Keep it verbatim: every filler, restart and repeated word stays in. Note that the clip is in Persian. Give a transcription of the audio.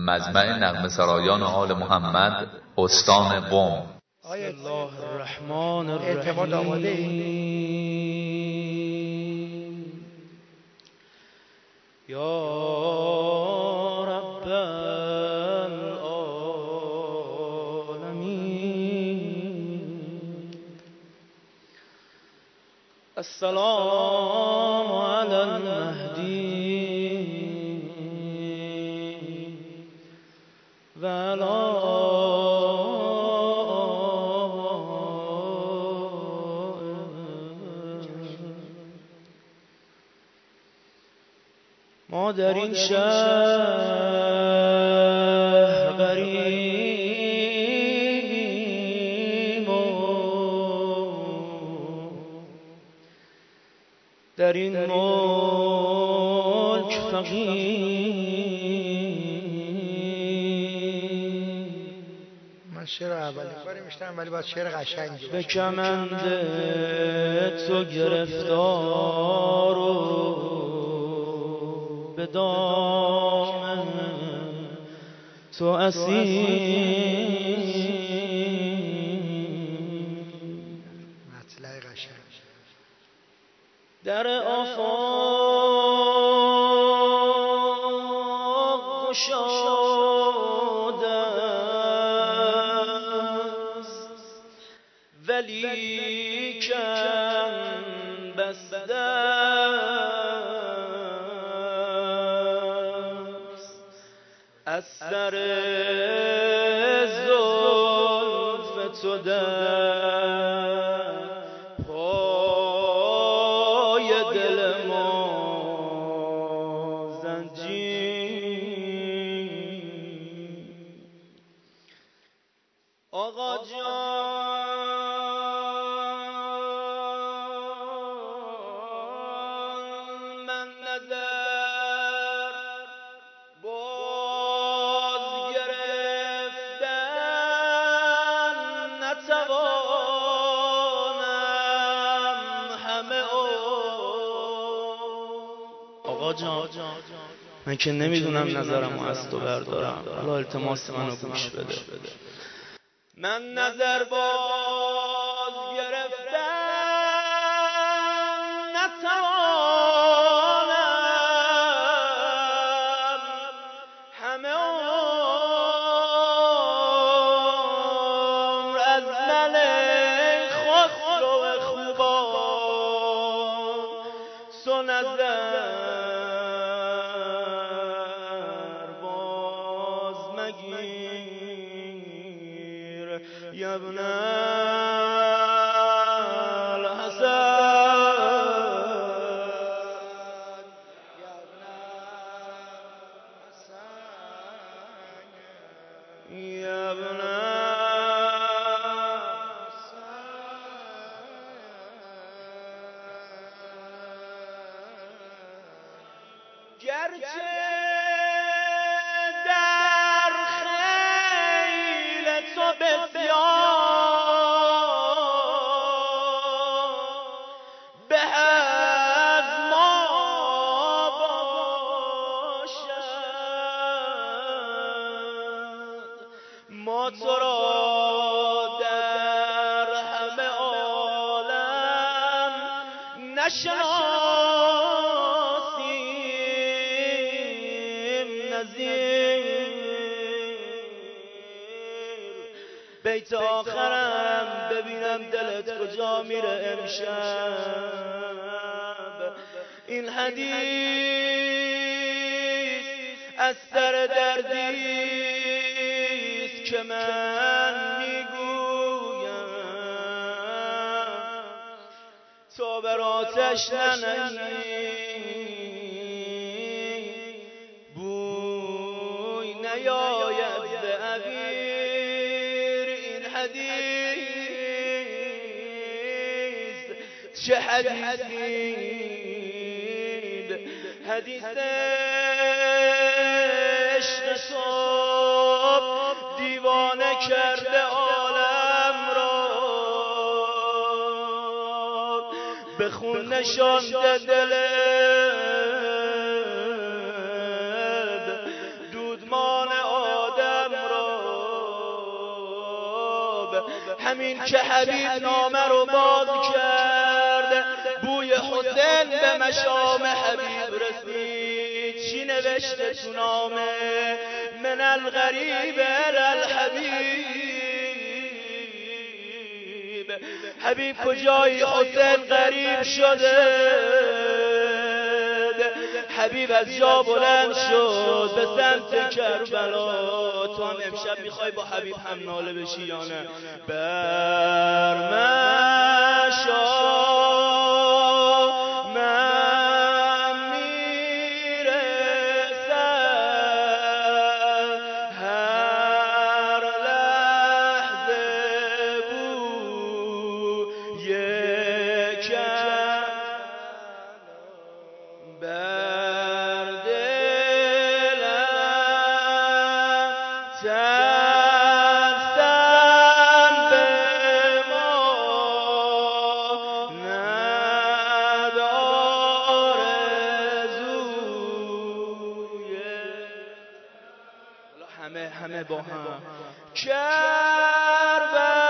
مجمع نغمه سرایان آل محمد استان قم. بسم الله الرحمن الرحیم. یا رب العالمین، السلام علی المهدی و علی ما در این شهر غریبیم و در این ملک فقیریم. من شعر اولی باری میشتم ولی باید شعر قشنگی به کمند تو گرفتار و به دامن تو اسیر. مطلع قشنگ. در آفاق گشاده است ولیکن بسته از سر زلف تو در پای دل ما زنجیر. آقا جان من نظر باز گرفتن نتوانم همه آقا جان من که نمیدونم نظرمو از تو بردارم، حالا التماس منو گوش بده. من نظر باز گرفتن نتوانم همه عمر از ملک خسرو خوبان سو نظر باز مگیر یا ابن يا ابن گرچه در خیل تو بسیار به از ما ما تو را در همه عالم نشناسیم نظیر. بیت آخرم ببینم دلت کجا میره امشب. این حدیث از سر دردی که من میگویم تو بر آتش ننهی بوی نیاید به عبیر. این حدیث چه حدیثی حدیث عشق صبح دیوانه کرده عالم را به خون نشانده دل دودمان همین که حبیب نامه رو باز کرد بوی حسین به مشام حبیب رسید. چی نوشته تو نامه؟ من الغریب الی الحبیب. حبیب کجایی؟ حسین غریب شده. حبیب از جا بلند شد به سمت کربلا. تو هم امشب میخوای با حبیب هم ناله بشی یا نه؟ بر مشا من میرسم هر لحظه بوی کم بر دلم ترسم به ما نداره زویه. همه همه با هم کربلا